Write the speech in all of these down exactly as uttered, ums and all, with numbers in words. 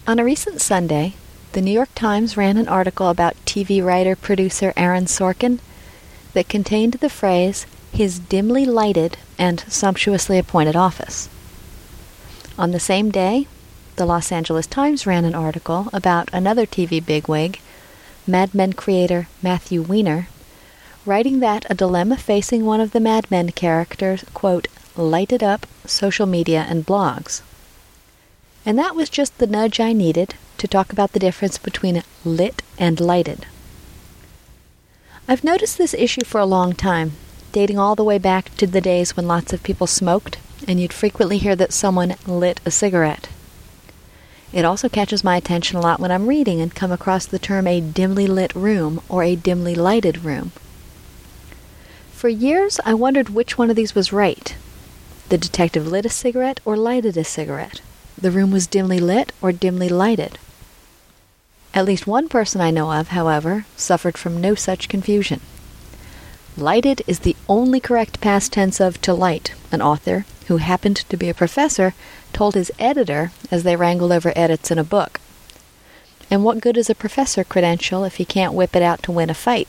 On a recent Sunday, the New York Times ran an article about T V writer-producer Aaron Sorkin that contained the phrase, his dimly lighted and sumptuously appointed office. On the same day, the Los Angeles Times ran an article about another T V bigwig, Mad Men creator Matthew Weiner, writing that a dilemma facing one of the Mad Men characters, quote, lighted up social media and blogs. And that was just the nudge I needed to talk about the difference between lit and lighted. I've noticed this issue for a long time, dating all the way back to the days when lots of people smoked, and you'd frequently hear that someone lit a cigarette. It also catches my attention a lot when I'm reading and come across the term a dimly lit room or a dimly lighted room. For years, I wondered which one of these was right. The detective lit a cigarette or lighted a cigarette. The room was dimly lit or dimly lighted. At least one person I know of, however, suffered from no such confusion. Lighted is the only correct past tense of to light, an author, who happened to be a professor, told his editor as they wrangled over edits in a book. And what good is a professor credential if he can't whip it out to win a fight?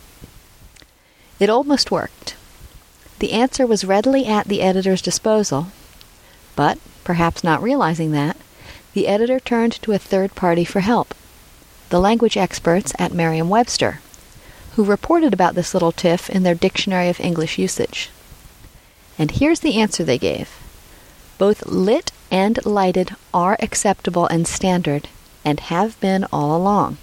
It almost worked. The answer was readily at the editor's disposal, but, perhaps not realizing that, the editor turned to a third party for help, the language experts at Merriam-Webster, who reported about this little tiff in their Dictionary of English Usage. And here's the answer they gave. Both lit and lighted are acceptable and standard, and have been all along.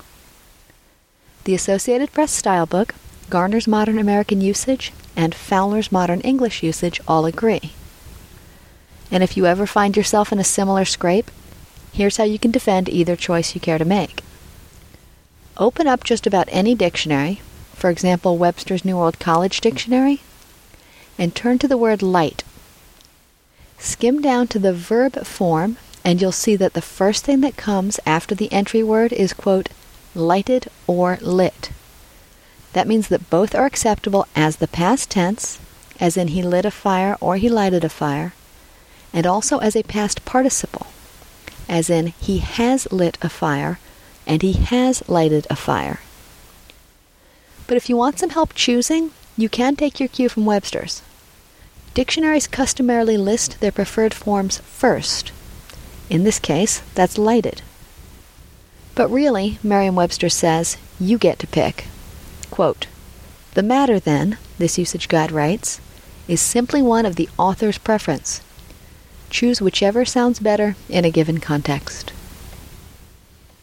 The Associated Press Stylebook, Garner's Modern American Usage, and Fowler's Modern English Usage all agree. And if you ever find yourself in a similar scrape, here's how you can defend either choice you care to make. Open up just about any dictionary, for example Webster's New World College Dictionary, and turn to the word light. Skim down to the verb form, and you'll see that the first thing that comes after the entry word is, quote, lighted or lit. That means that both are acceptable as the past tense, as in he lit a fire or he lighted a fire, and also as a past participle, as in he has lit a fire and he has lighted a fire. But if you want some help choosing, you can take your cue from Webster's. Dictionaries customarily list their preferred forms first. In this case, that's lighted. But really, Merriam-Webster says, you get to pick. Quote, the matter then, this usage guide writes, is simply one of the author's preference. Choose whichever sounds better in a given context.